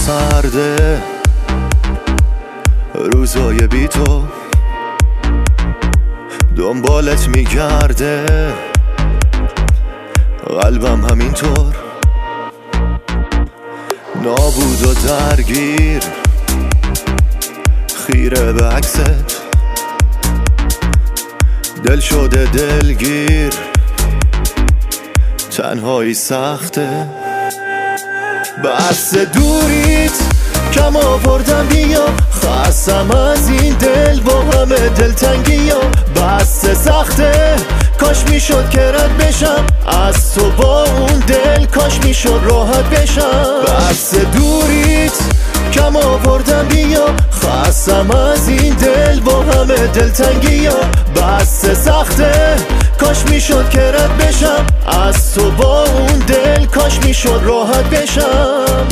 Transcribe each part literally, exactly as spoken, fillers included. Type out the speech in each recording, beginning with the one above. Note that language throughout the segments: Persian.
سرده روزای بی تو دنبالت میگرده قلبم همینطور نابود و درگیر خیره به عکست دل شده دلگیر تنهایی سخته بس دوریت کم آوردم بیا خستم از این دل با همه دلتنگی ها بس سخته کاش میشد که رد بشم از تو با اون دل کاش میشد راحت بشم بس دوریت کم آوردم بیا خستم از این دل با همه دلتنگی ها بس سخته کاش میشد که رد بشم از تو با اون دل کاش میشد راحت بشم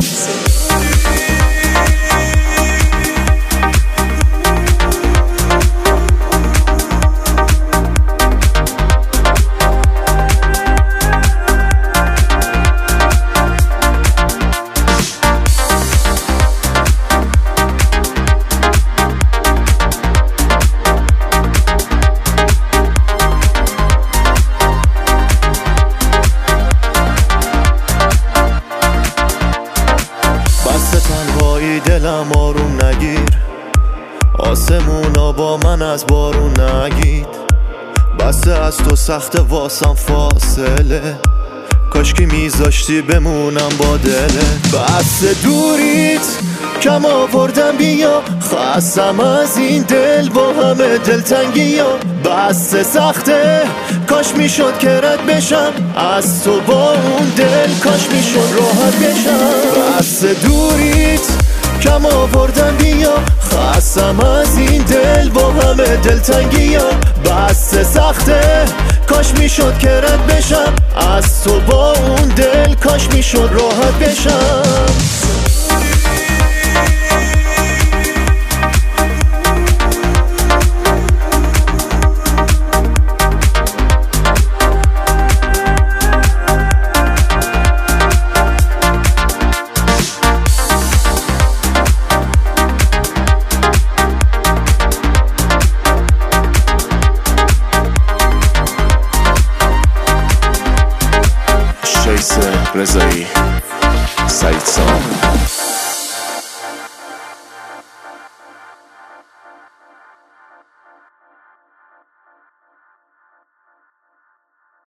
دلم آروم نگیر آسمونا با من از بارون نگید بسته از تو سخت واسم فاصله کاشکی میذاشتی بمونم با دله بسته دوریت کم آوردم بیا خستم از این دل با همه دلتنگی ها بسته سخته کاش میشد که رد بشم از تو با اون دل کاش میشد راحت بشم بسته دوریت کم آوردم بیا خستم از این دل با همه دلتنگی ها بس سخته کاش میشد که رد بشم از تو با اون دل کاش میشد راحت بشم رضایی سعید سام